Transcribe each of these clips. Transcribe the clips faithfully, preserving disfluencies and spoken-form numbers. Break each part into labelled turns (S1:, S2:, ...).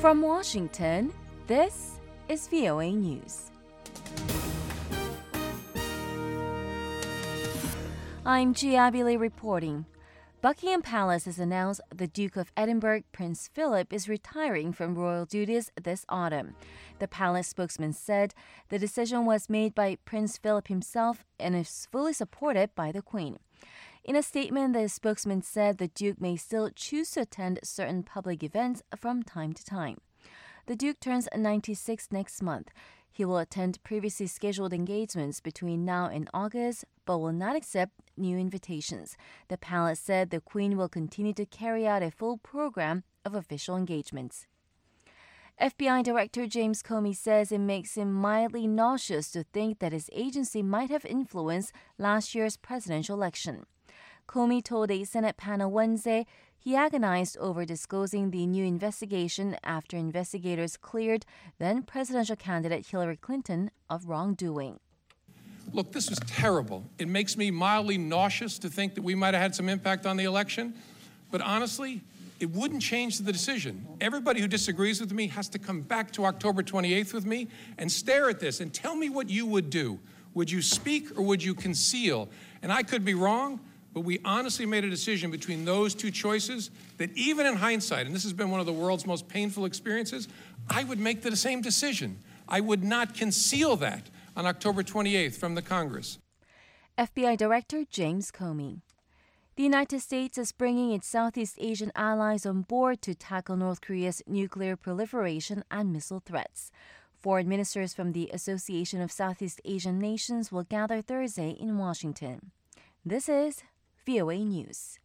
S1: From Washington, this is V O A News. I'm Gia Abile reporting. Buckingham Palace has announced the Duke of Edinburgh, Prince Philip, is retiring from royal duties this autumn. The palace spokesman said the decision was made by Prince Philip himself and is fully supported by the Queen. In a statement, the spokesman said the Duke may still choose to attend certain public events from time to time. The Duke turns ninety-six next month. He will attend previously scheduled engagements between now and August, but will not accept new invitations. The palace said the Queen will continue to carry out a full program of official engagements. F B I Director James Comey says it makes him mildly nauseous to think that his agency might have influenced last year's presidential election. Comey told a Senate panel Wednesday he agonized over disclosing the new investigation after investigators cleared then presidential candidate Hillary Clinton of wrongdoing.
S2: Look, this was terrible. It makes me mildly nauseous to think that we might have had some impact on the election. But honestly, it wouldn't change the decision. Everybody who disagrees with me has to come back to October twenty-eighth with me and stare at this and tell me what you would do. Would you speak or would you conceal? And I could be wrong, but we honestly made a decision between those two choices that even in hindsight, and this has been one of the world's most painful experiences, I would make the same decision. I would not conceal that on October twenty-eighth from the Congress.
S1: F B I Director James Comey. The United States is bringing its Southeast Asian allies on board to tackle North Korea's nuclear proliferation and missile threats. Foreign ministers from the Association of Southeast Asian Nations will gather Thursday in Washington. This is V O A News.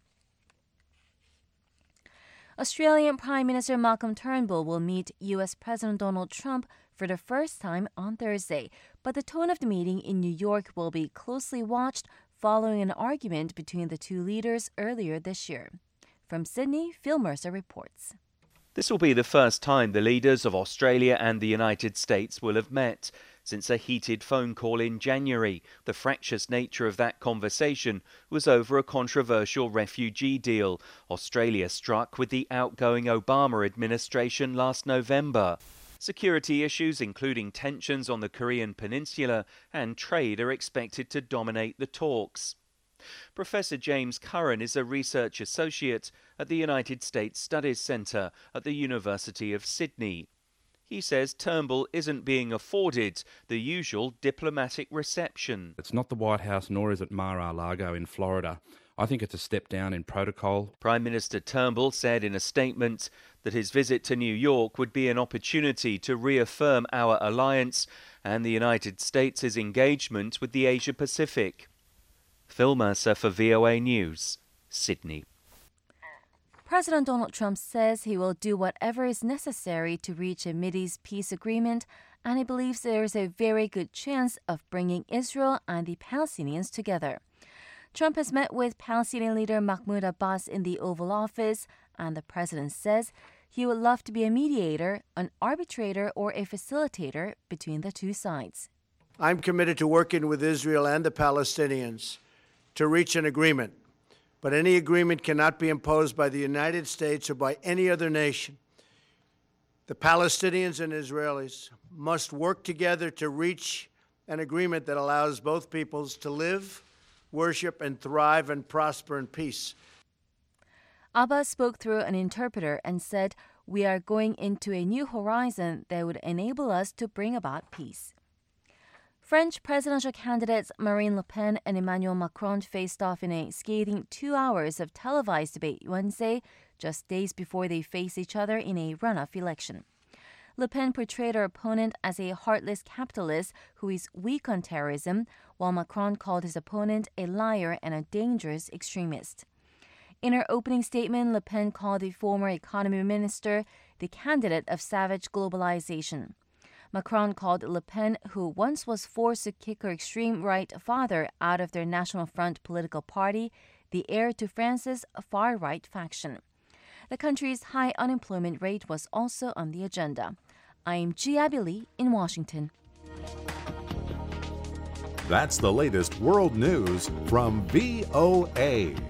S1: Australian Prime Minister Malcolm Turnbull will meet U S President Donald Trump for the first time on Thursday, but the tone of the meeting in New York will be closely watched following an argument between the two leaders earlier this year. From Sydney, Phil Mercer reports.
S3: This will be the first time the leaders of Australia and the United States will have met since a heated phone call in January. The fractious nature of that conversation was over a controversial refugee deal Australia struck with the outgoing Obama administration last November. Security issues, including tensions on the Korean Peninsula and trade, are expected to dominate the talks. Professor James Curran is a research associate at the United States Studies Centre at the University of Sydney. He says Turnbull isn't being afforded the usual diplomatic reception.
S4: It's not the White House, nor is it Mar-a-Lago in Florida. I think it's a step down in protocol.
S3: Prime Minister Turnbull said in a statement that his visit to New York would be an opportunity to reaffirm our alliance and the United States' engagement with the Asia-Pacific. Phil Mercer for V O A News, Sydney.
S1: President Donald Trump says he will do whatever is necessary to reach a Mideast peace agreement, and he believes there is a very good chance of bringing Israel and the Palestinians together. Trump has met with Palestinian leader Mahmoud Abbas in the Oval Office, and the president says he would love to be a mediator, an arbitrator, or a facilitator between the two sides.
S5: I'm committed to working with Israel and the Palestinians to reach an agreement, but any agreement cannot be imposed by the United States or by any other nation. The Palestinians and Israelis must work together to reach an agreement that allows both peoples to live, worship, and thrive and prosper in peace.
S1: Abbas spoke through an interpreter and said, "We are going into a new horizon that would enable us to bring about peace." French presidential candidates Marine Le Pen and Emmanuel Macron faced off in a scathing two hours of televised debate Wednesday, just days before they face each other in a runoff election. Le Pen portrayed her opponent as a heartless capitalist who is weak on terrorism, while Macron called his opponent a liar and a dangerous extremist. In her opening statement, Le Pen called the former economy minister the candidate of savage globalization. Macron called Le Pen, who once was forced to kick her extreme right father out of their National Front political party, the heir to France's far-right faction. The country's high unemployment rate was also on the agenda. I'm Gia Abile in Washington.
S6: That's the latest world news from V O A.